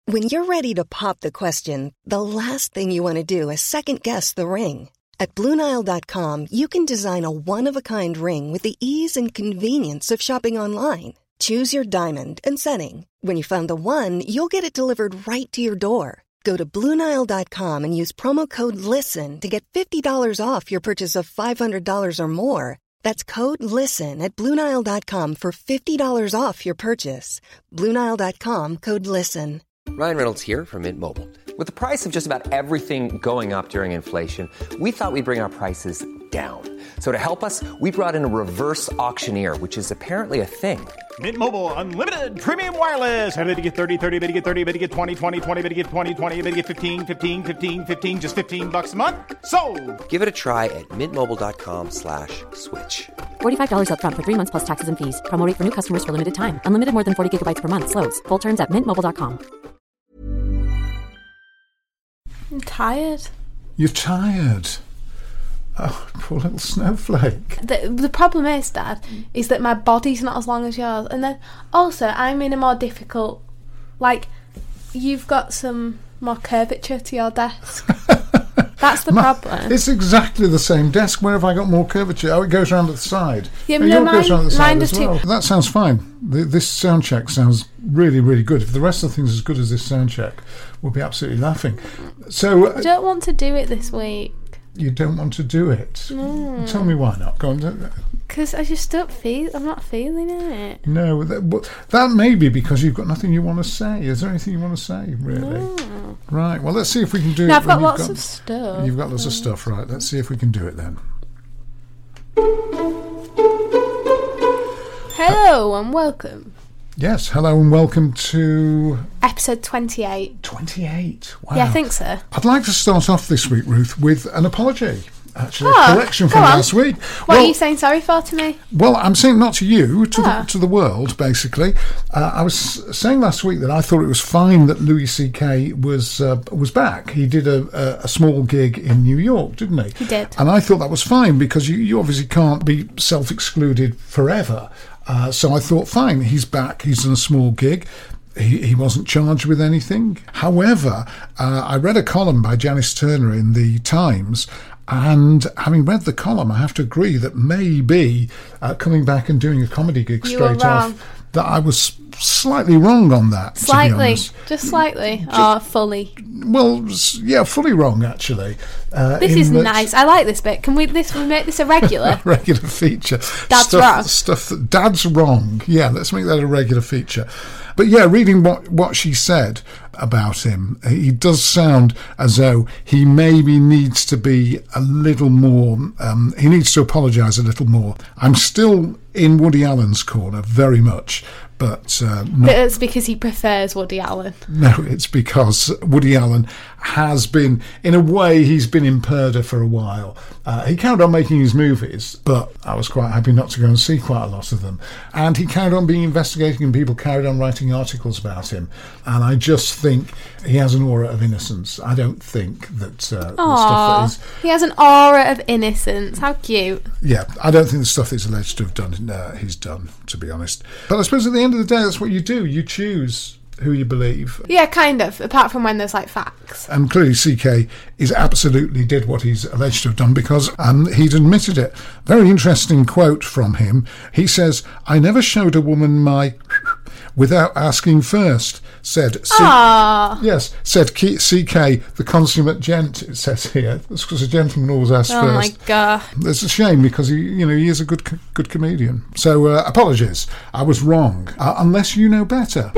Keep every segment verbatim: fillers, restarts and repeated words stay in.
When you're ready to pop the question, the last thing you want to do is second-guess the ring. At Blue Nile dot com, you can design a one-of-a-kind ring with the ease and convenience of shopping online. Choose your diamond and setting. When you find the one, you'll get it delivered right to your door. Go to Blue Nile dot com and use promo code LISTEN to get fifty dollars off your purchase of five hundred dollars or more. That's code LISTEN at Blue Nile dot com for fifty dollars off your purchase. Blue Nile dot com, code LISTEN. Ryan Reynolds here from Mint Mobile. With the price of just about everything going up during inflation, we thought we'd bring our prices down. So to help us, we brought in a reverse auctioneer, which is apparently a thing. Mint Mobile Unlimited Premium Wireless. How to get thirty, thirty, how to get thirty, how to get twenty, twenty, twenty, how to get twenty, twenty, how to get fifteen, fifteen, fifteen, fifteen, just fifteen bucks a month? Sold! Give it a try at mintmobile.com slash switch. forty-five dollars up front for three months plus taxes and fees. Promo rate for new customers for limited time. Unlimited more than forty gigabytes per month. Slows full terms at mint mobile dot com. I'm tired. You're tired? Oh, poor little snowflake. The, the problem is, Dad, is that my body's not as long as yours. And then, also, I'm in a more difficult... Like, you've got some more curvature to your desk. That's the Ma, problem. It's exactly the same desk. Where have I got more curvature? Oh, it goes around at the side. Yeah, oh, no, yours mine, goes around at the side mine as does well. too. That sounds fine. The, this sound check sounds really, really good. If the rest of the things are as good as this sound check, we'll be absolutely laughing. So I don't want to do it this week. You don't want to do it? No. Tell me why not. Go on. Because I just don't feel... I'm not feeling it. No, that, well, that may be because you've got nothing you want to say. Is there anything you want to say, really? No. Right, well, let's see if we can do no, it. I've got lots got, of stuff. You've got lots of stuff, right. Let's see if we can do it then. Hello and welcome. Yes, hello and welcome to... Episode twenty-eight. twenty-eight, wow. Yeah, I think so. I'd like to start off this week, Ruth, with an apology. Actually, oh, a correction from on. last week. What well, are you saying sorry for to me? Well, I'm saying not to you, to, oh. the, to the world, basically. Uh, I was saying last week that I thought it was fine that Louis C K was uh, was back. He did a, a, a small gig in New York, didn't he? He did. And I thought that was fine because you, you obviously can't be self-excluded forever. Uh, so I thought, fine, he's back, he's done a small gig. He, he wasn't charged with anything. However, uh, I read a column by Janice Turner in the Times, and having read the column, I have to agree that maybe uh, coming back and doing a comedy gig you straight off, that I was slightly wrong on that. Slightly, to be just slightly, just, or fully. Well, yeah, fully wrong actually. Uh, this is nice. I like this bit. Can we this we make this a regular? a regular feature. Dad's stuff, wrong. Stuff that Dad's wrong. Yeah, let's make that a regular feature. But yeah, reading what, what she said about him, he does sound as though he maybe needs to be a little more, um, he needs to apologise a little more. I'm still in Woody Allen's corner, very much. But, uh, not, but it's because he prefers Woody Allen. No, it's because Woody Allen has been, in a way, he's been in purdah for a while. Uh, he carried on making his movies, but I was quite happy not to go and see quite a lot of them. And he carried on being investigating, and people carried on writing articles about him. And I just think he has an aura of innocence. I don't think that uh, the stuff that is... He has an aura of innocence. How cute. Yeah, I don't think the stuff that's alleged to have done, uh, he's done, to be honest. But I suppose at the end of the day, that's what you do. You choose who you believe. Yeah, kind of, apart from when there's like facts. And clearly C K is absolutely did what he's alleged to have done because um, he'd admitted it. Very interesting quote from him. He says, "I never showed a woman my without asking first," said C- yes, said C K, the consummate gent, it says here. That's because a gentleman always asks oh first. Oh my God. It's a shame because he, you know, he is a good good comedian. So uh, apologies, I was wrong. Uh, unless you know better.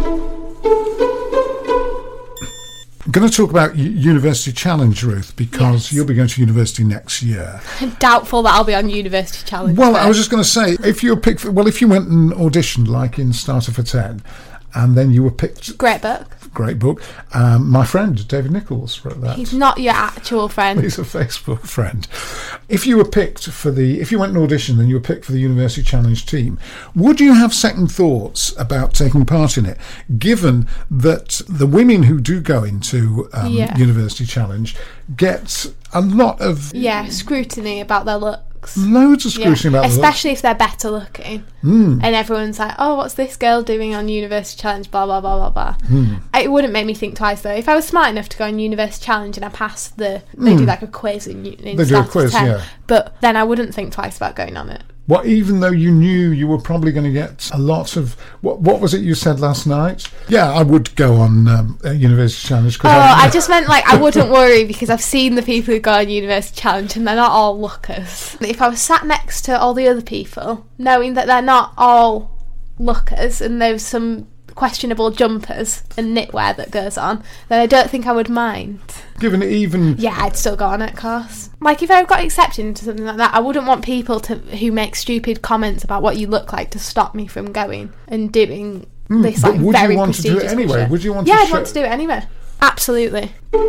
I'm going to talk about University Challenge, Ruth, because yes. you'll be going to university next year. I'm doubtful that I'll be on University Challenge. Well, I was just going to say, if you were picked, for, well, if you went and auditioned like in Starter for ten, and then you were picked. Great book. Great book. Um, my friend David Nichols wrote that. He's not your actual friend. He's a Facebook friend. If you were picked for the, if you went and auditioned and you were picked for the University Challenge team, would you have second thoughts about taking part in it, given that the women who do go into um, yeah. University Challenge get a lot of yeah scrutiny about their looks? looks. Loads of scrutiny yeah. about the Especially if they're better looking. Mm. And everyone's like, oh, what's this girl doing on University Challenge, blah, blah, blah, blah, blah. Mm. It wouldn't make me think twice, though. If I was smart enough to go on University Challenge and I passed the... They Mm. do like a quiz in, in They do a quiz, yeah. But then I wouldn't think twice about going on it. Well, even though you knew you were probably going to get a lot of... What, what was it you said last night? Yeah, I would go on um, a University Challenge. Oh, I, I just meant, like, I wouldn't worry because I've seen the people who go on University Challenge and they're not all lookers. If I was sat next to all the other people, knowing that they're not all lookers and there's some questionable jumpers and knitwear that goes on, then I don't think I would mind. Given it even... Yeah, I'd still go on it, of course. Like, if I got accepted into something like that, I wouldn't want people to who make stupid comments about what you look like to stop me from going and doing mm, this, like, would very you want to do it prestigious anyway? shit. Would you want yeah, to I'd show- want to do it anyway. Absolutely.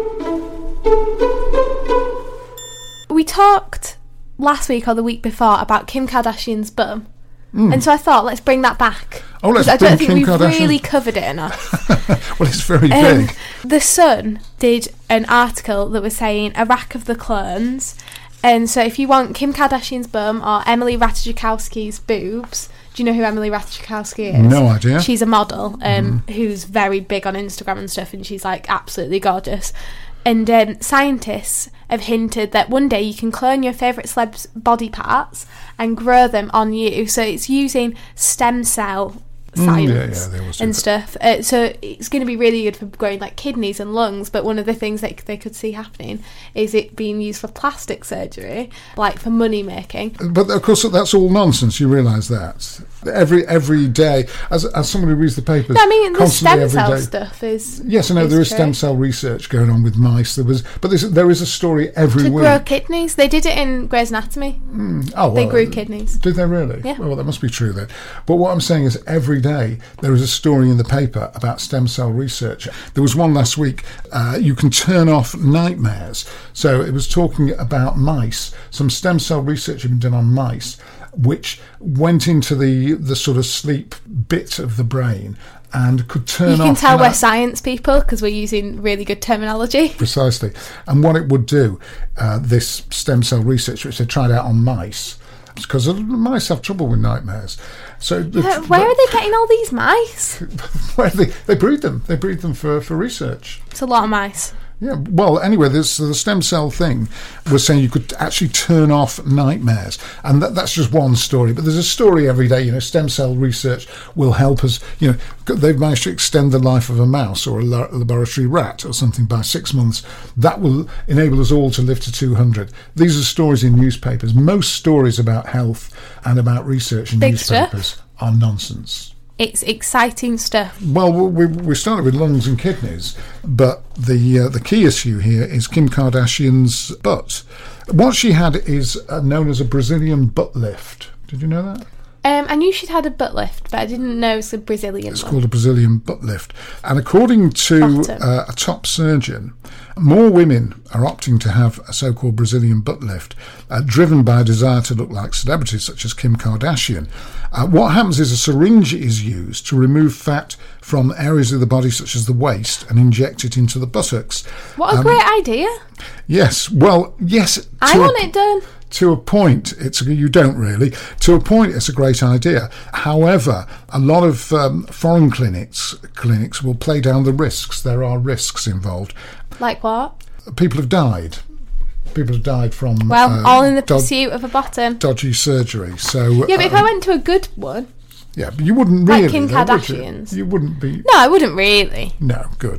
We talked last week or the week before about Kim Kardashian's bum. Mm. And so I thought, let's bring that back. Oh, let's I bring don't think Kim we've Kardashian. really covered it enough. Well, it's very um, big. The Sun did an article that was saying Iraq of the clones. And so if you want Kim Kardashian's bum or Emily Ratajkowski's boobs, do you know who Emily Ratajkowski is? No idea. She's a model um, mm. who's very big on Instagram and stuff, and she's like absolutely gorgeous. And um, scientists have hinted that one day you can clone your favourite celeb's body parts and grow them on you. So it's using stem cell science mm, yeah, yeah, they will and that. stuff. Uh, so it's going to be really good for growing like kidneys and lungs. But one of the things that they could see happening is it being used for plastic surgery, like for money making. But of course, that's all nonsense. You realise that every every day, as as somebody who reads the papers, No, I mean the constantly stem every cell day- stuff is Yes, I know is there is true. stem cell research going on with mice. There was, but there's, there is a story every to week. grow kidneys. They did it in Grey's Anatomy. Mm, oh, They well, grew kidneys. Did they really? Yeah. Well, that must be true then. But what I'm saying is, every day there is a story in the paper about stem cell research. There was one last week. Uh, you can turn off nightmares. So it was talking about mice. Some stem cell research had been done on mice, which went into the the sort of sleep bit of the brain and could turn off. You can tell we're night- science people because we're using really good terminology. Precisely. And what it would do, uh, this stem cell research, which they tried out on mice, because mice have trouble with nightmares. So the, Yeah, where are they getting all these mice? where they they breed them. They breed them for, for research. It's a lot of mice. Yeah. Well, anyway, this the stem cell thing was saying you could actually turn off nightmares, and that, that's just one story. But there's a story every day. You know, stem cell research will help us. You know, they've managed to extend the life of a mouse or a la- laboratory rat or something by six months. That will enable us all to live to two hundred. These are stories in newspapers. Most stories about health and about research in Big newspapers stuff. are nonsense. It's exciting stuff. Well, we we started with lungs and kidneys, but the uh, the key issue here is Kim Kardashian's butt. What she had is uh, known as a Brazilian butt lift. Did you know that? Um, I knew she'd had a butt lift, but I didn't know it was a Brazilian It's one. called a Brazilian butt lift. And according to Bottom. uh, a top surgeon, more women are opting to have a so-called Brazilian butt lift, uh, driven by a desire to look like celebrities such as Kim Kardashian. Uh, what happens is a syringe is used to remove fat from areas of the body such as the waist and inject it into the buttocks. What a Um, great idea. Yes, well, yes. I to a- want it done. To a point, it's you don't really. To a point, it's a great idea. However, a lot of um, foreign clinics clinics will play down the risks. There are risks involved. Like what? People have died. People have died from Well, uh, all in the dod- pursuit of a bottom. dodgy surgery. So Yeah, but if uh, I went to a good one... yeah, but you wouldn't Like really. Kim though, would you? Kardashian's. You wouldn't be. No, I wouldn't really. No, good.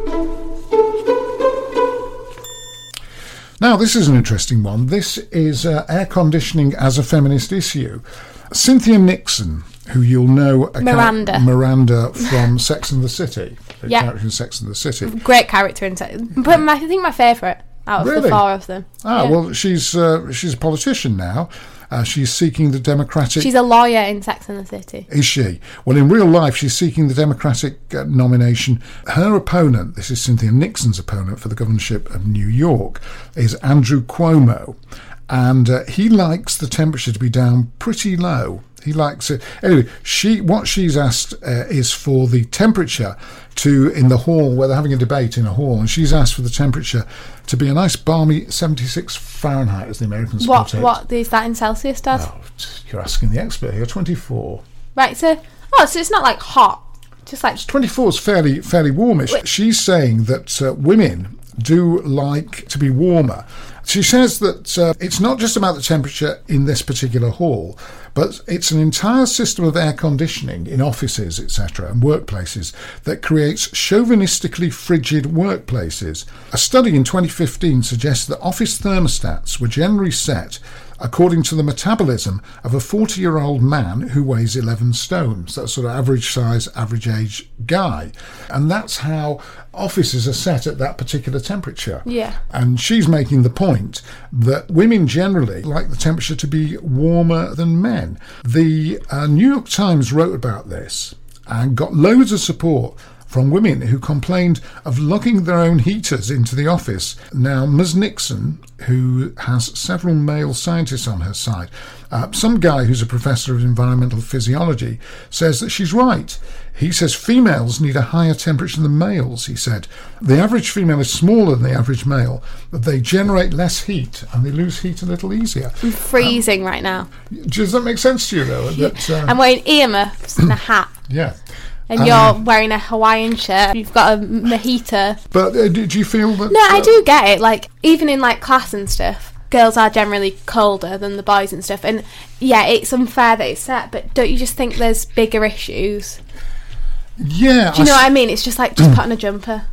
Now, this is an interesting one. This is uh, air conditioning as a feminist issue. Cynthia Nixon, who you'll know... a char- Miranda. Miranda from Sex and the City. The Yeah. character in Sex and the City. Great character in it. But my, I think my favourite out of Really? the four of them. Ah, Yeah. well, she's uh, she's a politician now. Uh, she's seeking the Democratic... She's a lawyer in Sex and the City. Is she? Well, in real life, she's seeking the Democratic uh, nomination. Her opponent, this is Cynthia Nixon's opponent for the governorship of New York, is Andrew Cuomo. And uh, he likes the temperature to be down pretty low. He likes it. Anyway, she what she's asked uh, is for the temperature to, in the hall, where they're having a debate in a hall, and she's asked for the temperature to be a nice balmy seventy-six Fahrenheit, as the Americans What, put it. what is that in Celsius, Dad? Oh, you're asking the expert here. twenty-four. Right, so, oh, so it's not like hot, just like... twenty-four is fairly, fairly warmish. Wait. She's saying that uh, women do like to be warmer. She says that uh, it's not just about the temperature in this particular hall, but it's an entire system of air conditioning in offices, et cetera, and workplaces that creates chauvinistically frigid workplaces. A study in twenty fifteen suggests that office thermostats were generally set according to the metabolism of a forty-year-old man who weighs eleven stones. That's sort of average size, average age guy. And that's how offices are set at that particular temperature. Yeah. And she's making the point that women generally like the temperature to be warmer than men. The uh, New York Times wrote about this and got loads of support from women who complained of lugging their own heaters into the office. Now, Miz Nixon, who has several male scientists on her side, uh, some guy who's a professor of environmental physiology, says that she's right. He says females need a higher temperature than males, he said. The average female is smaller than the average male, but they generate less heat and they lose heat a little easier. I'm freezing um, right now. Does that make sense to you, though? That, uh, I'm wearing earmuffs and a hat. Yeah. And um, you're wearing a Hawaiian shirt. You've got a mojito. But uh, do, do you feel that... No, uh, I do get it. Like, even in, like, class and stuff, girls are generally colder than the boys and stuff. And, yeah, it's unfair that it's set, but don't you just think there's bigger issues? Yeah. Do you know I s- what I mean? It's just like, just put on a jumper.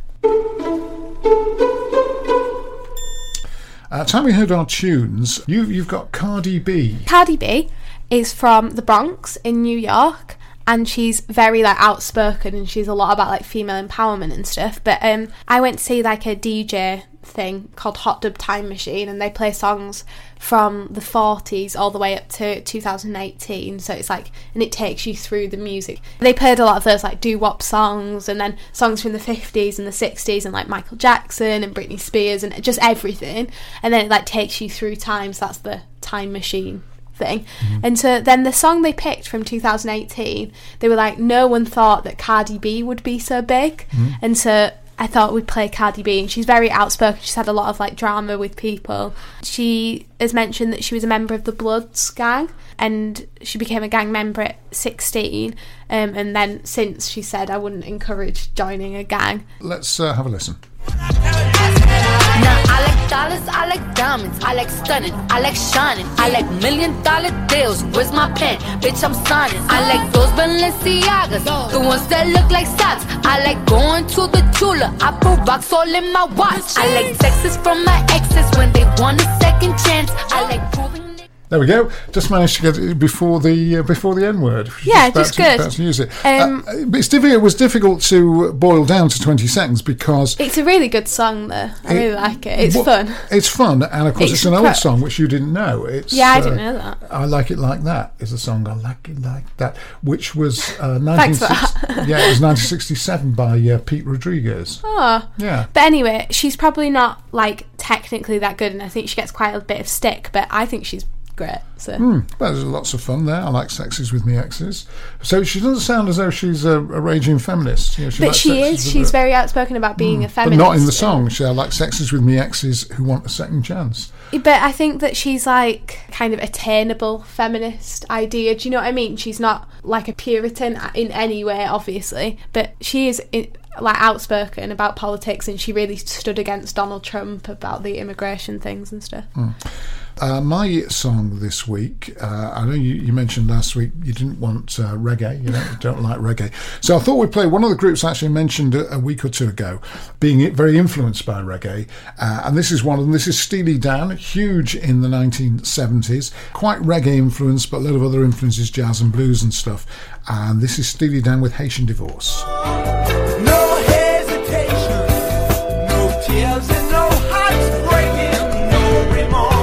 Uh, time we heard our tunes, you, you've got Cardi B. Cardi B is from the Bronx in New York. And she's very, like, outspoken, and she's a lot about, like, female empowerment and stuff. But um, I went to see, like, a D J thing called Hot Dub Time Machine, and they play songs from the forties all the way up to two thousand eighteen. So it's like, and it takes you through the music. They played a lot of those, like, doo-wop songs, and then songs from the fifties and the sixties, and, like, Michael Jackson and Britney Spears, and just everything. And then it, like, takes you through time, so that's the time machine thing. Mm-hmm. And so then the song they picked from two thousand eighteen, they were like, no one thought that Cardi B would be so big. Mm-hmm. And so I thought we'd play Cardi B, and she's very outspoken. She's had a lot of, like, drama with people. She has mentioned that she was a member of the Bloods gang, and she became a gang member at sixteen, um, and then since, she said, I wouldn't encourage joining a gang. Let's uh, have a listen. Now I like dollars, I like diamonds, I like stunning, I like shining, I like million dollar deals. Where's my pen? Bitch, I'm signing. I like those Balenciagas, the ones that look like socks. I like going to the Tula, I put rocks all in my watch. I like texts from my exes when they want a second chance. I like proving. There we go. Just managed to get it before the uh, before the N word. Yeah, just, just to, good. About to use it. Um, uh, but it's difficult, it was difficult to boil down to twenty seconds because it's a really good song, though. I it, really like it. It's well, fun. It's fun, and of course, it's, it's an pro- old song which you didn't know. It's yeah, I uh, didn't know that. I Like It Like That is a song. I like it like that, which was uh, Thanks for that. Yeah, it was nineteen sixty-seven by uh, Pete Rodriguez. Oh, yeah. But anyway, she's probably not, like, technically that good, and I think she gets quite a bit of stick. But I think she's great. So mm, well, there's lots of fun there. I like Sexes with Me Exes. So she doesn't sound as though she's a, a raging feminist. You know, she but likes she Sexes is. She's her. very outspoken about being mm, a feminist. But not in the song. She I like Sexes with Me Exes who want a second chance. But I think that she's, like, kind of attainable feminist idea. Do you know what I mean? She's not like a Puritan in any way, obviously, but she is, like, outspoken about politics, and she really stood against Donald Trump about the immigration things and stuff. Mm. Uh, my song this week, uh, I know you, you mentioned last week you didn't want uh, reggae, you don't, don't like reggae. So I thought we'd play one of the groups I actually mentioned a, a week or two ago, being very influenced by reggae. Uh, and this is one of them. This is Steely Dan, huge in the nineteen seventies, quite reggae influenced, but a lot of other influences, jazz and blues and stuff. And this is Steely Dan with Haitian Divorce. No hesitation, no tears and no hearts breaking, no remorse.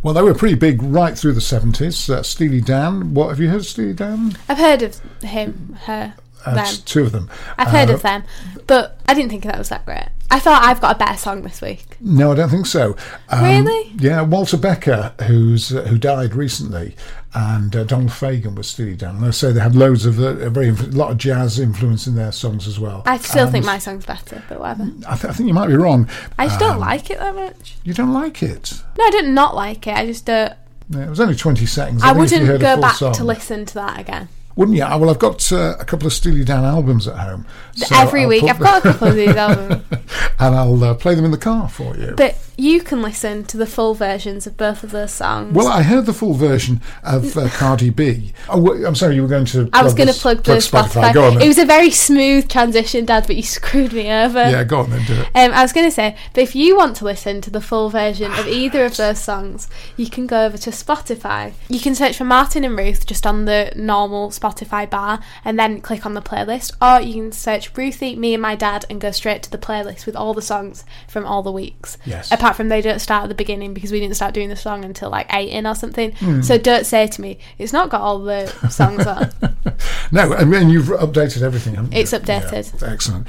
Well, they were pretty big right through the seventies. Uh, Steely Dan. What, have you heard of Steely Dan? I've heard of him, her, Uh, them. two of them. I've heard Uh, of them, but I didn't think that was that great. I thought I've got a better song this week. No, I don't think so. Um, Really? Yeah, Walter Becker, who's uh, who died recently, and uh, Donald Fagen was Steely Dan. And I say they had loads of uh, a very a lot of jazz influence in their songs as well. I still And think my song's better, but whatever. I, th- I think you might be wrong. I just don't Um, like it that much. You don't like it? No, I don't not like it. I just don't. Yeah, it was only twenty seconds. I, think if you wouldn't heard a go full back song. to listen to that again. Wouldn't you? Ah, well, I've got uh, a couple of Steely Dan albums at home. so Every I'll week, put I've got a couple of these albums. and I'll uh, play them in the car for you. But you can listen to the full versions of both of those songs. Well, I heard the full version of uh, Cardi B. Oh, wait, I'm sorry, you were going to. I was going to plug the Spotify. Go on, then. It was a very smooth transition, Dad, but you screwed me over. Yeah, go on then, do it. Um, I was going to say, but if you want to listen to the full version of either of those songs, you can go over to Spotify. You can search for Martin and Ruth just on the normal Spotify bar and then click on the playlist, or you can search Ruthie, Me and My Dad and go straight to the playlist with all the songs from all the weeks. Yes. Apart from they don't start at the beginning because we didn't start doing the song until like eight in or something. Mm. So don't say to me, it's not got all the songs on. No, I mean, you've updated everything, haven't you? It's updated. Yeah, excellent.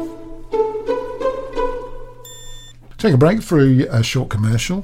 Take a break for a, a short commercial.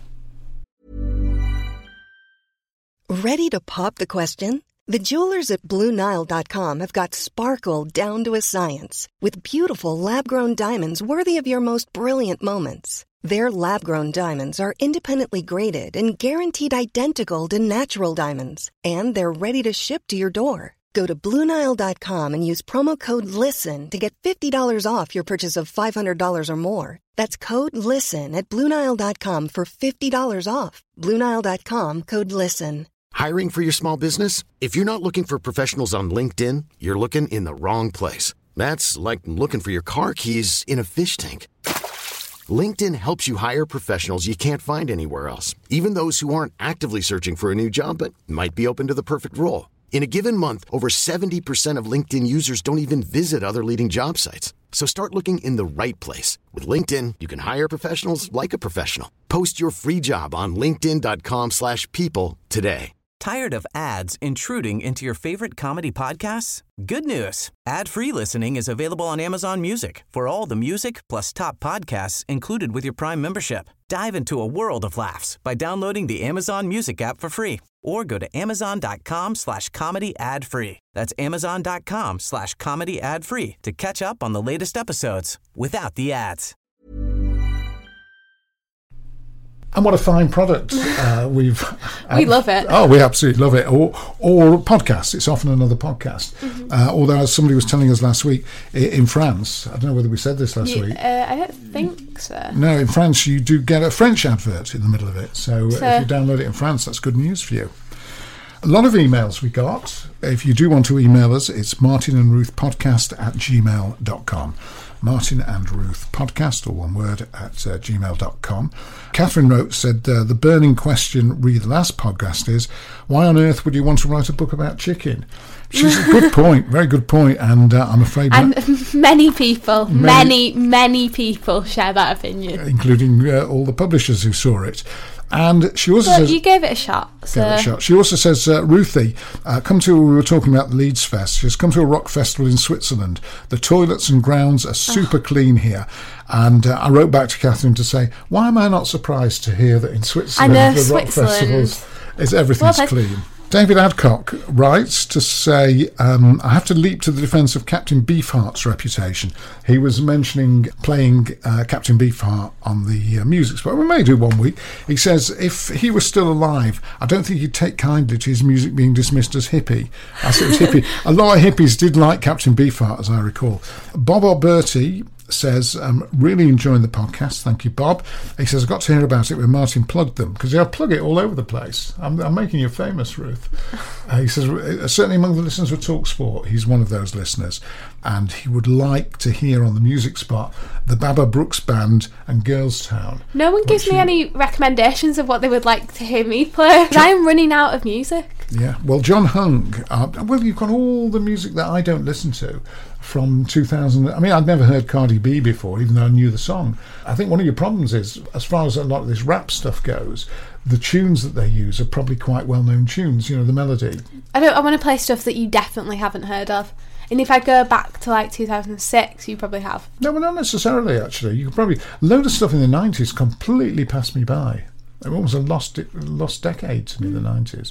Ready to pop the question? The jewelers at Blue Nile dot com have got sparkle down to a science with beautiful lab-grown diamonds worthy of your most brilliant moments. Their lab-grown diamonds are independently graded and guaranteed identical to natural diamonds, and they're ready to ship to your door. Go to Blue Nile dot com and use promo code LISTEN to get fifty dollars off your purchase of five hundred dollars or more. That's code LISTEN at Blue Nile dot com for fifty dollars off. Blue Nile dot com, code LISTEN. Hiring for your small business? If you're not looking for professionals on LinkedIn, you're looking in the wrong place. That's like looking for your car keys in a fish tank. LinkedIn helps you hire professionals you can't find anywhere else, even those who aren't actively searching for a new job but might be open to the perfect role. In a given month, over seventy percent of LinkedIn users don't even visit other leading job sites. So start looking in the right place. With LinkedIn, you can hire professionals like a professional. Post your free job on linkedin dot com slash people today. Tired of ads intruding into your favorite comedy podcasts? Good news. Ad-free listening is available on Amazon Music for all the music plus top podcasts included with your Prime membership. Dive into a world of laughs by downloading the Amazon Music app for free or go to amazon dot com slash comedy ad free. That's amazon dot com slash comedy ad free to catch up on the latest episodes without the ads. And what a fine product uh, we've... We love it. Oh, we absolutely love it. Or, or podcasts. It's often another podcast. Mm-hmm. Uh, although, as somebody was telling us last week, in France, I don't know whether we said this last You, week. uh, I don't think so. No, in France, you do get a French advert in the middle of it. So, So- if you download it in France, that's good news for you. A lot of emails we got. If you do want to email us, it's martin and ruth podcast at gmail dot com. Martin and Ruth podcast, or one word, at uh, gmail dot com. Catherine wrote, said, uh, the burning question re the last podcast is, why on earth would you want to write a book about chicken? She's a good point, very good point, and uh, I'm afraid... And that, many people, Many- many, many people share that opinion. including uh, all the publishers who saw it. And she also But says... you gave it a shot. So. Give it a shot. She also says, uh, Ruthie, uh, come to, we were talking about the Leeds Fest, she says, come to a rock festival in Switzerland. The toilets and grounds are super clean here. And uh, I wrote back to Catherine to say, why am I not surprised to hear that in Switzerland, I know, the rock Switzerland. festivals, is everything's Well, clean. David Adcock writes to say, um, I have to leap to the defence of Captain Beefheart's reputation. He was mentioning playing uh, Captain Beefheart on the uh, music spot. We may do one week. He says, if he was still alive, I don't think he'd take kindly to his music being dismissed as hippie. I said it was hippie. A lot of hippies did like Captain Beefheart, as I recall. Bob Alberti says, um, really enjoying the podcast. Thank you, Bob. He says, I got to hear about it when Martin plugged them, because I plug it all over the place. I'm, I'm making you famous, Ruth. Uh, he says, certainly among the listeners of TalkSport, he's one of those listeners, and he would like to hear on the music spot the Baba Brooks Band and Girls Town. No one gives Which me you- any recommendations of what they would like to hear me play. 'Cause I'm running out of music. Yeah, well, John Hung, uh, well, you've got all the music that I don't listen to from two thousand. I mean, I'd never heard Cardi B before, even though I knew the song. I think one of your problems is, as far as a lot of this rap stuff goes, the tunes that they use are probably quite well-known tunes, you know, the melody. I don't. I want to play stuff that you definitely haven't heard of. And if I go back to like two thousand six, you probably have. No, well, not necessarily, actually. You could probably... A load of stuff in the nineties completely passed me by. It was a lost lost decade to me, the nineties.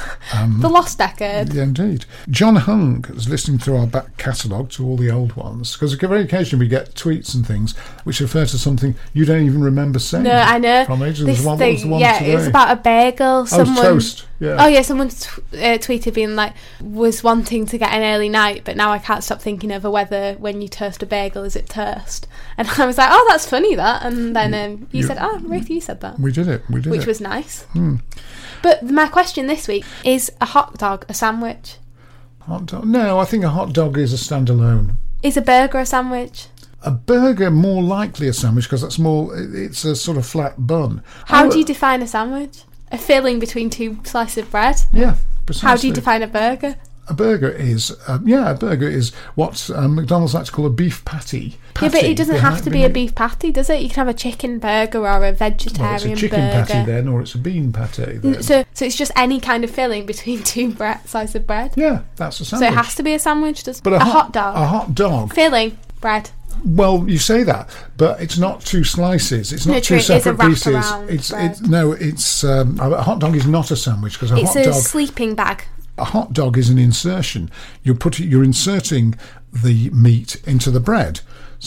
Um, the lost decade. Yeah, indeed. John Hung is listening through our back catalogue to all the old ones, because very occasionally we get tweets and things which refer to something you don't even remember saying. No, I know. From ages. This one, thing, what was the one yeah, today? it's about a bagel. Someone, oh, toast. Yeah. Oh yeah, someone t- uh, tweeted being like, was wanting to get an early night, but now I can't stop thinking over whether when you toast a bagel, is it toast? And I was like, oh, that's funny that. And then um, you, you said, oh, Ruth, you said that. We did it. We did Which it. was nice. Hmm. But my question this week is: a hot dog a sandwich? Hot dog? No, I think a hot dog is a standalone. Is a burger a sandwich? A burger more likely a sandwich because that's more. It's a sort of flat bun. How I, do you define a sandwich? A filling between two slices of bread? Yeah, precisely. How do you define a burger? A burger is, uh, yeah, a burger is what um, McDonald's like to call a beef patty. patty. Yeah, but it doesn't have to be a beef patty, does it? You can have a chicken burger or a vegetarian well, it's a chicken burger. patty then, or it's a bean patty then. So, so it's just any kind of filling between two bre- slices of bread? Yeah, that's a sandwich. So it has to be a sandwich, does but a, a hot, hot dog? A hot dog. Filling, bread. Well, you say that, but it's not two slices. It's not no, two true, separate it's a pieces. It's bread. it's no, it's um, a hot dog is not a sandwich because a it's hot a dog. sleeping bag. A hot dog is an insertion. You're putting, you're inserting the meat into the bread.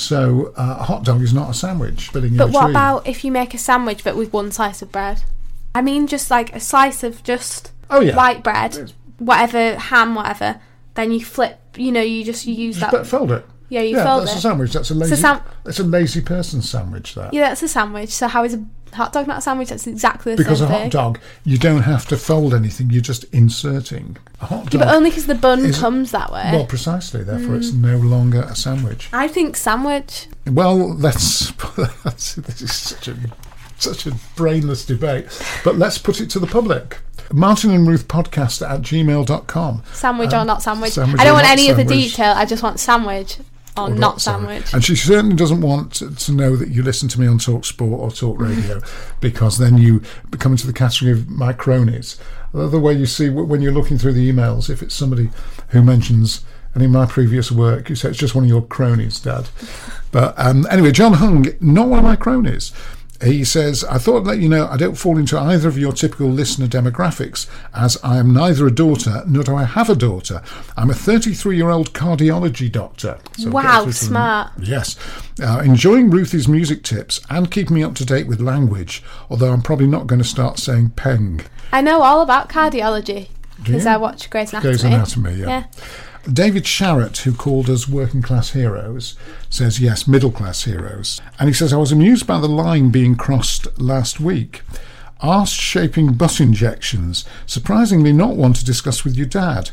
So uh, a hot dog is not a sandwich. But what about if you make a sandwich but with one slice of bread? I mean, just like a slice of just oh, yeah. white bread, whatever, ham, whatever. Then you flip. You know, you just you use just that. Fold it. Yeah, you yeah, fold that's it. a sandwich. That's a lazy. A sam- that's a lazy person's sandwich. That. Yeah, that's a sandwich. So how is a hot dog not a sandwich? That's exactly the because same thing. Because a hot dog, you don't have to fold anything. You're just inserting a hot dog. Yeah, but only because the bun is, comes that way. Well, precisely. Therefore, mm. it's no longer a sandwich. I think sandwich. Well, let's. This is such a such a brainless debate, but let's put it to the public. Martin and Ruth podcast at gmail dot com. Sandwich um, or not sandwich. sandwich I don't want any sandwich. of the detail. I just want sandwich or, or not, not sandwich. sandwich. And she certainly doesn't want to, to know that you listen to me on Talk Sport or Talk Radio because then you come into the category of my cronies. The way you see when you're looking through the emails, if it's somebody who mentions, and in my previous work, you say it's just one of your cronies, Dad. But um, anyway, John Hung, not one of my cronies. He says, I thought I'd let you know I don't fall into either of your typical listener demographics, as I am neither a daughter nor do I have a daughter. I'm a thirty-three-year-old cardiology doctor. So wow, smart. Yes. Uh, enjoying Ruthie's music tips and keeping me up to date with language, although I'm probably not going to start saying peng. I know all about cardiology because I watch Grey's Anatomy. Grey's Anatomy, yeah. yeah. David Sharrett, who called us working class heroes, says yes, middle class heroes. And he says, I was amused by the line being crossed last week. Arse shaping butt injections, surprisingly not one to discuss with your dad.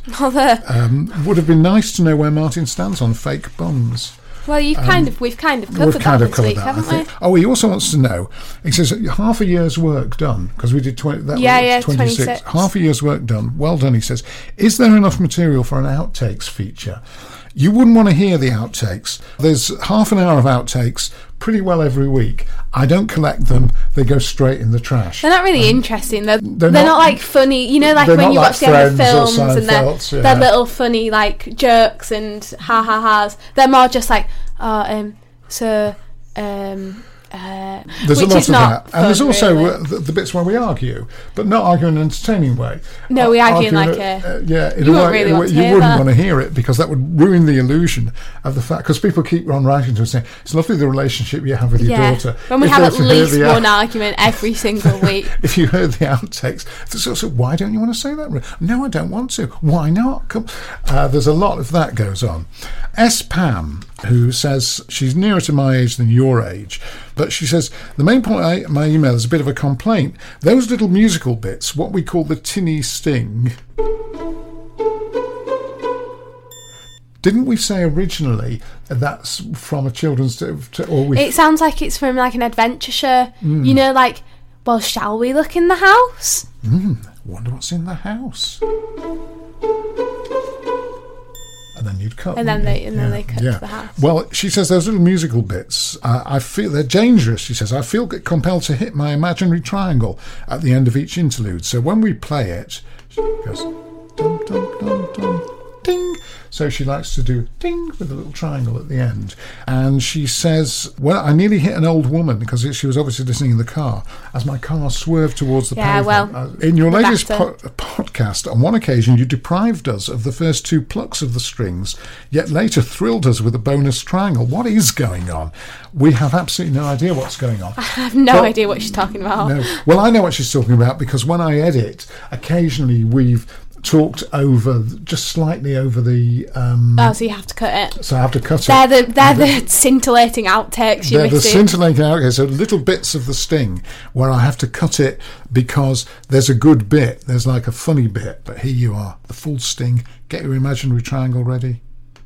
um, would have been nice to know where Martin stands on fake bums. Well, you've um, kind of we've kind of covered we've kind that of this covered week, that, haven't I think. we? Oh, he also wants to know. He says half a year's work done because we did twenty. That yeah, was yeah, twenty-six. twenty-six. Half a year's work done. Well done. He says. Is there enough material for an outtakes feature? You wouldn't want to hear the outtakes. There's half an hour of outtakes pretty well every week. I don't collect them. They go straight in the trash. They're not really um, interesting. They're, they're, they're not, not like funny. You know, like when you like watch the other films and they're, yeah. they're little funny like jokes and ha-ha-has. They're more just like, oh, um, so... Um, Uh, there's a lot of that, fun, and there's also really. uh, the, the bits where we argue, but not argue in an entertaining way. No, we argue in like a, a, uh, yeah, in you a way, really in a want way, to you hear wouldn't that. want to hear it because that would ruin the illusion of the fact. Because people keep on writing to us saying it's lovely the relationship you have with your yeah. daughter. When we if have at least the, one argument every single week. If you heard the outtakes, so, so why don't you want to say that? No, I don't want to. Why not? Come. Uh, there's a lot of that goes on. S. Pam, who says she's nearer to my age than your age, but she says the main point of my email is a bit of a complaint. Those little musical bits, what we call the tinny sting, didn't we say originally that's from a children's to, to, or we it sounds like it's from like an adventure show. Mm. You know, like, well, shall we look in the house? Mm. Wonder what's in the house. And then you'd cut. And then they and yeah. then they cut yeah. to the house. Well, she says those little musical bits, uh, I feel they're dangerous. She says, I feel compelled to hit my imaginary triangle at the end of each interlude. So when we play it, she goes dum dum dum dum ding. So she likes to do ding with a little triangle at the end. And she says, well, I nearly hit an old woman because she was obviously listening in the car as my car swerved towards the yeah, pavement. well, Uh, in your the latest better. po- podcast, on one occasion you deprived us of the first two plucks of the strings, yet later thrilled us with a bonus triangle. What is going on? We have absolutely no idea what's going on. I have no But- idea what she's talking about. No. Well, I know what she's talking about because when I edit, occasionally we've talked over, just slightly over the... Um, Oh, so you have to cut it. so I have to cut They're it. the they're the scintillating outtakes you're They're the missing. scintillating outtakes, so little bits of the sting where I have to cut it because there's a good bit, there's like a funny bit, but here you are, the full sting. Get your imaginary triangle ready.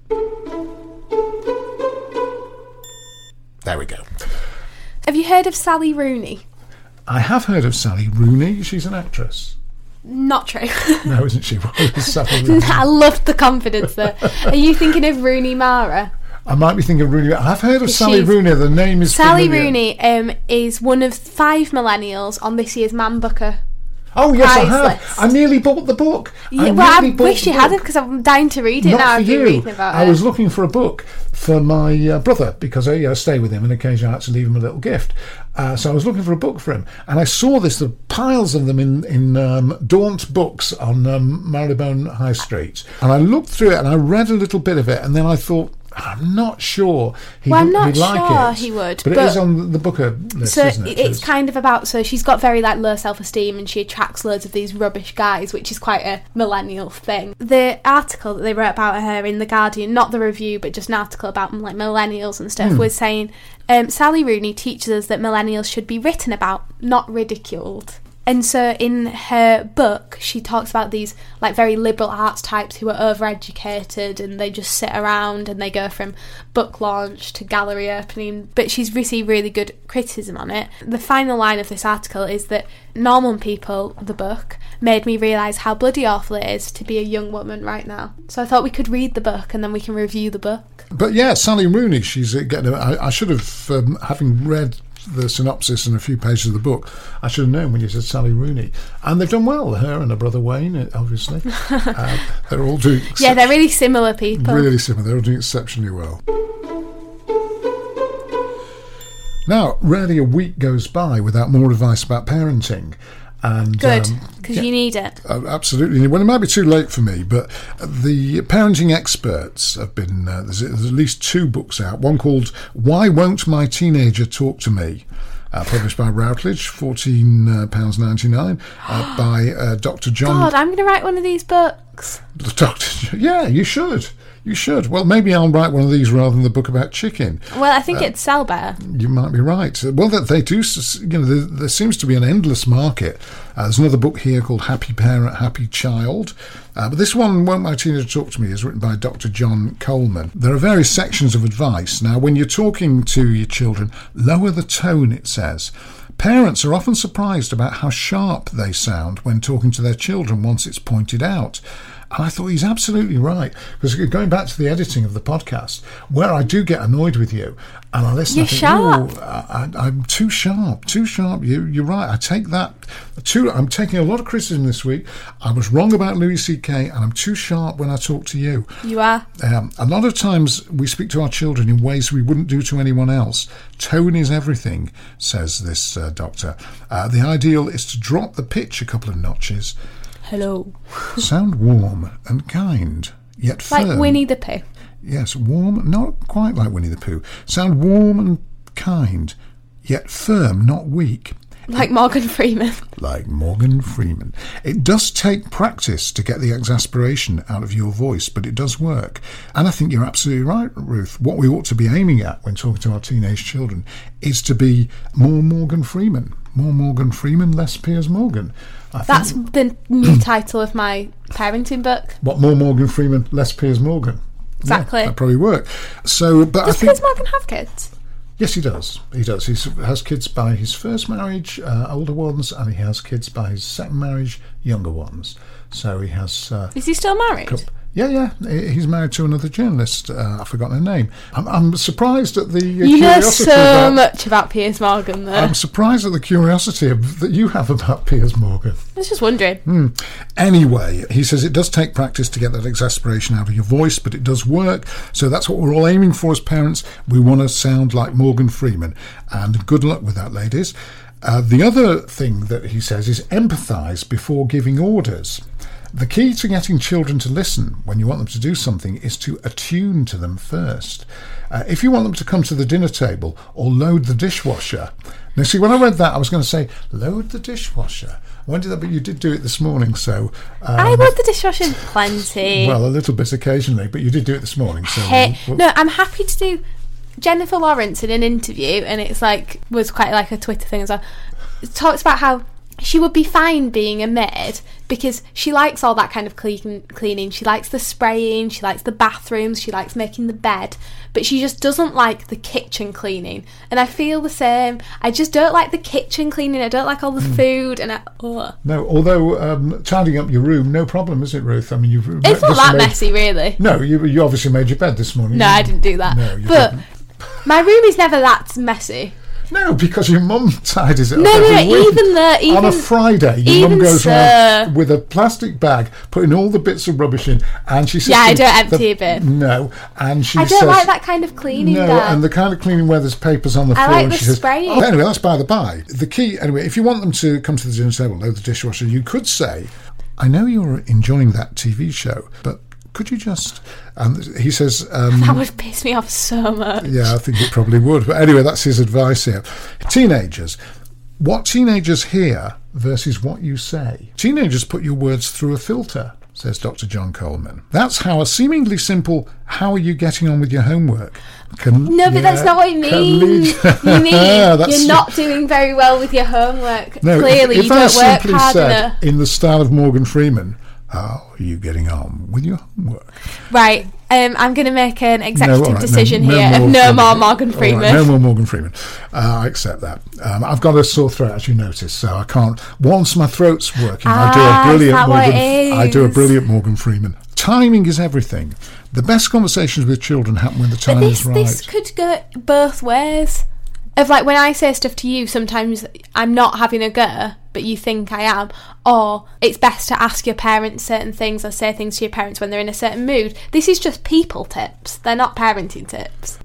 There we go. Have you heard of Sally Rooney? I have heard of Sally Rooney. She's an actress. Not true. No, isn't she? What is Sally Rooney? I loved the confidence there. Are you thinking of Rooney Mara? I might be thinking of Rooney. I've heard of Sally She's- Rooney. The name is Sally familiar. Rooney um, is one of five millennials on this year's Man Booker. Oh yes, I prize have. list. I nearly bought the book. Yeah, I well, I nearly bought wish the you had book. it because I'm dying to read it Not now. for I've been you. reading about I it. was looking for a book for my uh, brother because I uh, stay with him and occasionally I had to leave him a little gift. Uh, so I was looking for a book for him, and I saw this. There were piles of them in in um, Daunt Books on um, Marylebone High Street, and I looked through it and I read a little bit of it, and then I thought, I'm not sure he Well, I'm he'd not like sure it. he would, but, it but- is on the Booker list, So isn't it? it's kind of about, so she's got very like low self-esteem and she attracts loads of these rubbish guys, which is quite a millennial thing. The article that they wrote about her in The Guardian, not the review but just an article about like millennials and stuff, Hmm. was saying um, Sally Rooney teaches us that millennials should be written about, not ridiculed. And so in her book, she talks about these like very liberal arts types who are overeducated and they just sit around and they go from book launch to gallery opening. But she's received really good criticism on it. The final line of this article is that Normal People, the book, made me realise how bloody awful it is to be a young woman right now. So I thought we could read the book and then we can review the book. But yeah, Sally Rooney, she's uh, getting. A, I, I should have, um, having read the synopsis and a few pages of the book, I should have known when you said Sally Rooney. And they've done well, her and her brother Wayne, uh, obviously. uh, they're all doing... Yeah, they're really similar people. Really similar. They're all doing exceptionally well. Now, rarely a week goes by without more advice about parenting. And, Good, um, because yeah, you need it. uh, absolutely. Well, it might be too late for me, but the parenting experts have been, uh, there's, there's at least two books out. One called Why Won't My Teenager Talk to Me? Uh, published by Routledge, fourteen pounds ninety-nine, uh, by uh, Doctor John... God, I'm going to write one of these books. Doctor Yeah, you should. You should. Well, maybe I'll write one of these rather than the book about chicken. Well, I think it'd sell better. You might be right. Well, that they do. You know, there, there seems to be an endless market. Uh, there's another book here called Happy Parent, Happy Child. Uh, but this one, Won't My Teenager Talk to Me, is written by Doctor John Coleman. There are various sections of advice. Now, when you're talking to your children, lower the tone, it says. Parents are often surprised about how sharp they sound when talking to their children once it's pointed out. And I thought he's absolutely right. Because going back to the editing of the podcast, where I do get annoyed with you, and I listen, You're I think, sharp. "Ooh, I, I, I'm too sharp, too sharp. You, you're right. I take that. Too, I'm taking a lot of criticism this week. I was wrong about Louis C K, and I'm too sharp when I talk to you. You are. Um, a lot of times we speak to our children in ways we wouldn't do to anyone else. Tone is everything, says this uh, doctor. Uh, the ideal is to drop the pitch a couple of notches. Hello. Sound warm and kind, yet firm. Like Winnie the Pooh. Yes, warm, not quite like Winnie the Pooh. Sound warm and kind, yet firm, not weak. Like Morgan Freeman. Like Morgan Freeman. It does take practice to get the exasperation out of your voice, but it does work. And I think you're absolutely right, Ruth. What we ought to be aiming at when talking to our teenage children is to be more Morgan Freeman. More Morgan Freeman, less Piers Morgan. I That's think, the new title of my parenting book. what, more Morgan Freeman, less Piers Morgan? Exactly. Yeah, that'd probably work. So, but Does I think... Piers Morgan have kids? Yes, he does. He does. He has kids by his first marriage, uh, older ones, and he has kids by his second marriage, younger ones. So he has... Uh, Is he still married? Couple, yeah, yeah. He's married to another journalist. Uh, I've forgotten her name. I'm, I'm surprised at the uh, you curiosity... You know so about, much about Piers Morgan, though. I'm surprised at the curiosity of, that you have about Piers Morgan. I was just wondering. Mm. Anyway, he says it does take practice to get that exasperation out of your voice, but it does work. So that's what we're all aiming for as parents. We want to sound like Morgan Freeman. And good luck with that, ladies. Uh, the other thing that he says is empathise before giving orders. The key to getting children to listen when you want them to do something is to attune to them first. Uh, if you want them to come to the dinner table or load the dishwasher... Now, see, when I read that, I was going to say, load the dishwasher. When did that? But you did do it this morning, so... Um, I load the dishwasher plenty. Well, a little bit occasionally, but you did do it this morning, so... Hey, we'll, no, I'm happy to do Jennifer Lawrence in an interview, and it's like, was quite like a Twitter thing as well. It talks about how she would be fine being a maid because she likes all that kind of clean, cleaning. She likes the spraying, she likes the bathrooms, she likes making the bed, but she just doesn't like the kitchen cleaning. And I feel the same. I just don't like the kitchen cleaning. I don't like all the mm. food. And I, oh. No, although um, tidying up your room, no problem, is it, Ruth? I mean, you've it's not that made, messy, really. No, you you obviously made your bed this morning. No, I didn't do that. No, but didn't. My room is never that messy. No, because your mum tidies it no, up every no, week. Even the even, on a Friday, your mum goes around with a plastic bag, putting all the bits of rubbish in, and she says, "Yeah, I don't empty a bin." No, and she I says, don't like that kind of cleaning. No, Dad. And the kind of cleaning where there's papers on the I floor. like and the she says, spraying. oh, anyway, that's by the by. The key, anyway, if you want them to come to the dinner table, load the dishwasher, you could say, "I know you're enjoying that T V show, but." Could you just... Um, he says... Um, that would piss me off so much. Yeah, I think it probably would. But anyway, that's his advice here. Teenagers. What teenagers hear versus what you say. Teenagers put your words through a filter, says Doctor John Coleman. That's how a seemingly simple, how are you getting on with your homework? Can, no, but yeah, that's not what it means. You mean yeah, you're not doing very well with your homework. No, Clearly, if, if you don't I work simply hard said, enough. In the style of Morgan Freeman, how are you getting on with your homework? Right, um, I'm going to make an executive no, right, decision no, no here more of no Morgan, more Morgan Freeman. Right, no more Morgan Freeman. Uh, I accept that. Um, I've got a sore throat, as you noticed, so I can't. Once my throat's working, ah, I do a brilliant Morgan. I do a brilliant Morgan Freeman. Timing is everything. The best conversations with children happen when the time but this, is right. This could go both ways. Of like when I say stuff to you, sometimes I'm not having a go, but you think I am. Or it's best to ask your parents certain things or say things to your parents when they're in a certain mood. This is just people tips. They're not parenting tips.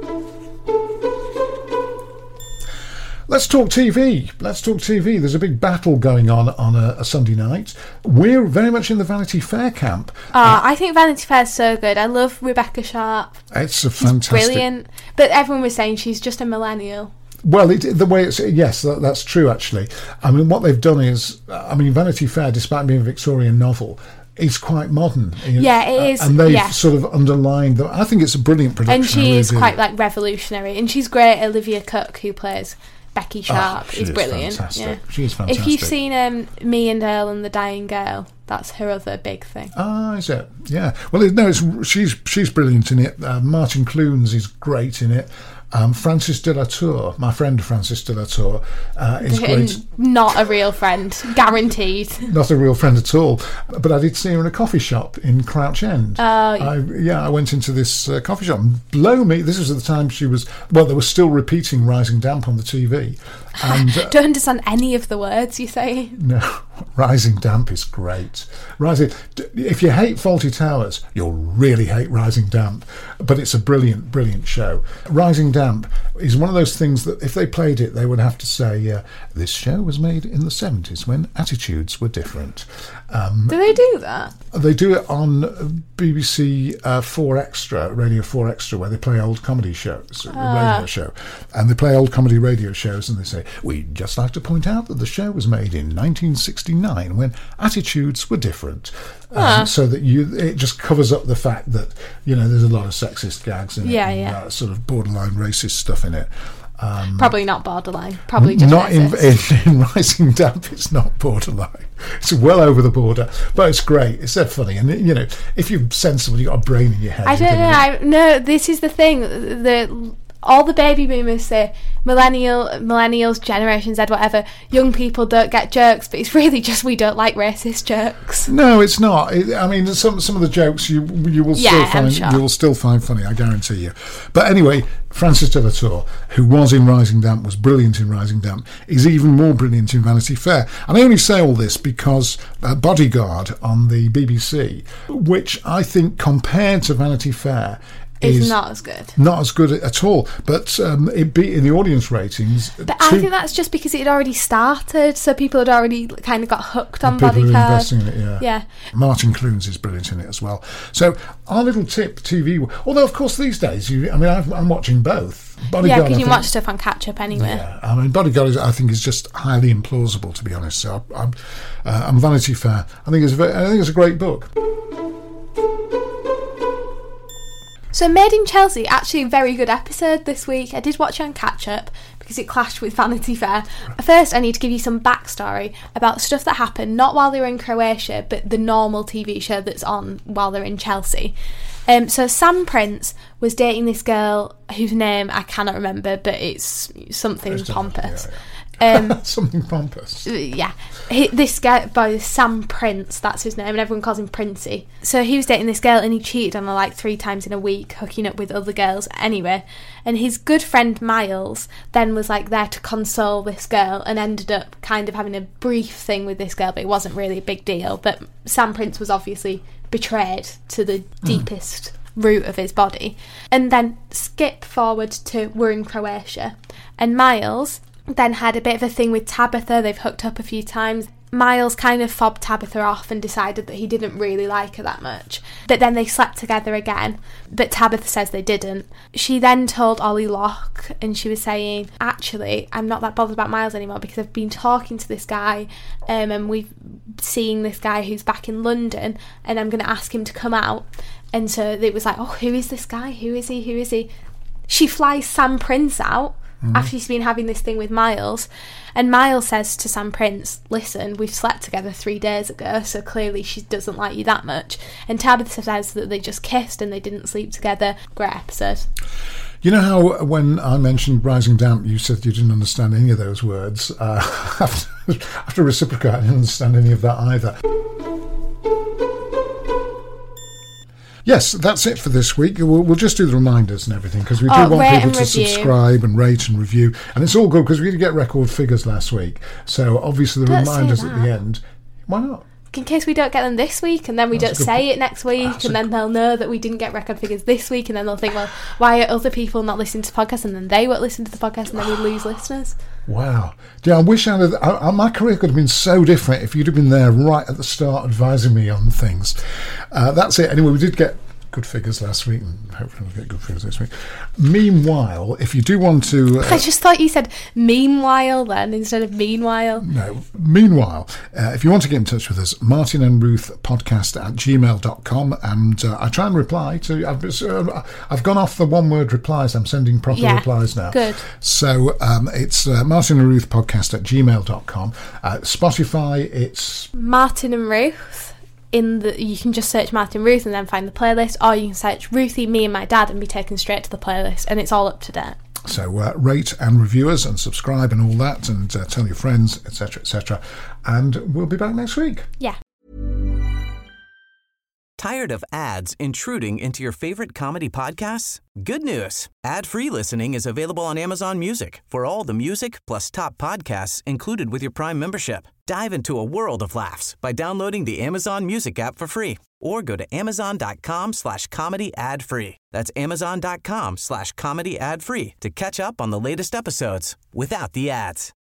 Let's talk T V. Let's talk T V. There's a big battle going on on a, a Sunday night. We're very much in the Vanity Fair camp. Oh, uh, I think Vanity Fair's so good. I love Rebecca Sharp. It's a she's fantastic... brilliant. But everyone was saying she's just a millennial. Well, it, the way it's... Yes, that, that's true, actually. I mean, what they've done is... I mean, Vanity Fair, despite being a Victorian novel... It's quite modern. Yeah, it is. And they've yeah. sort of underlined them. I think it's a brilliant production. And she is quite like revolutionary. And she's great. Olivia Cook, who plays Becky Sharp, oh, is, is brilliant. Fantastic. Yeah. She is fantastic. If you've seen um, Me and Earl and the Dying Girl, that's her other big thing. Ah, is it? Yeah. Well, it, no, it's, she's she's brilliant in it. Uh, Martin Clunes is great in it. Um, Francis de la Tour, my friend Francis de la Tour, uh, is great. Not a real friend, guaranteed. Not a real friend at all. But I did see her in a coffee shop in Crouch End. Oh, I, yeah, I went into this uh, coffee shop. And blow me, this was at the time she was, well, they were still repeating Rising Damp on the T V. And, uh, don't understand any of the words you say. No, Rising Damp is great. Rising, if you hate Fawlty Towers, you'll really hate Rising Damp. But it's a brilliant, brilliant show. Rising Damp is one of those things that if they played it, they would have to say, uh, this show was made in the seventies when attitudes were different. Um, do they do that? They do it on B B C uh, four Extra, Radio four Extra, where they play old comedy shows, uh. radio show. And they play old comedy radio shows and they say, we'd just like to point out that the show was made in nineteen sixty-nine when attitudes were different. Uh. Um, so that you, it just covers up the fact that, you know, there's a lot of sexist gags in yeah, it. Yeah, and, uh, sort of borderline racist stuff in it. Um, Probably not borderline. Probably just not in, racist. in, in Rising Damp. It's not borderline. It's well over the border, but it's great. It's dead funny, and you know, if you're sensible, you got a brain in your head. I don't know. I, no, this is the thing. The all the baby boomers say millennial, millennials, Generation Z, whatever, young people don't get jokes, but it's really just we don't like racist jokes. No, it's not. It, I mean, some some of the jokes you you will Yeah, still I'm find sure. you will still find funny, I guarantee you. But anyway, Francis de la Tour, who was in Rising Damp, was brilliant in Rising Damp, is even more brilliant in Vanity Fair. And I only say all this because uh, Bodyguard on the B B C, which I think compared to Vanity Fair It's is not as good. not as good at all. But um, it beat in the audience ratings. But I two- think that's just because it had already started, so people had already kind of got hooked on people are Bodyguard. investing in it, yeah. Yeah. Martin Clunes is brilliant in it as well. So our little tip T V, although of course these days, you, I mean, I've, I'm watching both. Bodyguard, Yeah, because I you think- watch stuff on catch up anyway. Yeah, I mean, Bodyguard, is, I think, is just highly implausible, to be honest. So I'm, uh, I'm Vanity Fair. I think it's a very, I think it's a great book. So Made in Chelsea, actually a very good episode this week. I did watch it on catch up because it clashed with Vanity Fair. First, I need to give you some backstory about stuff that happened, not while they were in Croatia, but the normal T V show that's on while they're in Chelsea. Um, so Sam Prince was dating this girl whose name I cannot remember, but it's something It's just- pompous. yeah, yeah. Um, Something pompous. yeah, he, this guy, boy, Sam Prince, that's his name, and everyone calls him Princey. So he was dating this girl and he cheated on her like three times in a week, hooking up with other girls anyway. And his good friend Miles then was like there to console this girl and ended up kind of having a brief thing with this girl, but it wasn't really a big deal. But Sam Prince was obviously betrayed to the deepest root of his body. And then skip forward to we're in Croatia, and Miles then had a bit of a thing with Tabitha. They've hooked up a few times. Miles kind of fobbed Tabitha off and decided that he didn't really like her that much. But then they slept together again. But Tabitha says they didn't. She then told Ollie Locke, and she was saying, actually, I'm not that bothered about Miles anymore because I've been talking to this guy um, and we've seeing this guy who's back in London, and I'm going to ask him to come out. And so it was like, oh, who is this guy? Who is he? Who is he? She flies Sam Prince out after she's been having this thing with Miles, and Miles says to Sam Prince, listen, we've slept together three days ago, so clearly she doesn't like you that much. And Tabitha says that they just kissed and they didn't sleep together. Great episode. You know how when I mentioned Rising Damp, you said you didn't understand any of those words? Uh, after, after reciprocate, I didn't understand any of that either. Yes, that's it for this week. We'll, we'll just do the reminders and everything because we do Oh, want rate people and to review. subscribe and rate and review. And it's all good because we did get record figures last week. So obviously the Don't say reminders at the that. end. Why not? In case we don't get them this week and then we That's don't a good say point. it next week, That's and a- then they'll know that we didn't get record figures this week, and then they'll think, well, why are other people not listening to the podcast, and then they won't listen to the podcast, and then we lose listeners. Wow. Yeah, I wish I'd have, I, I, my career could have been so different if you'd have been there right at the start advising me on things. Uh, that's it. Anyway, we did get good figures last week, and hopefully we'll get good figures this week. Meanwhile, if you do want to... Uh, I just thought you said meanwhile then instead of meanwhile. No. Meanwhile, uh, if you want to get in touch with us, Martin and Ruth podcast at gmail dot com, and uh, I try and reply to... I've, uh, I've gone off the one-word replies. I'm sending proper Yeah, replies now. good. So um, it's uh, Martin and Ruth podcast at gmail dot com. Uh, Spotify, it's... Martin and Ruth. In the, you can just search Martin Ruth and then find the playlist, or you can search Ruthie, me and my dad and be taken straight to the playlist, and it's all up to date. So uh, rate and review us and subscribe and all that, and uh, tell your friends, et cetera, et cetera. And we'll be back next week. Yeah. Tired of ads intruding into your favorite comedy podcasts? Good news. Ad-free listening is available on Amazon Music for all the music plus top podcasts included with your Prime membership. Dive into a world of laughs by downloading the Amazon Music app for free or go to amazon.com slash comedy ad free. That's amazon.com slash comedy ad free to catch up on the latest episodes without the ads.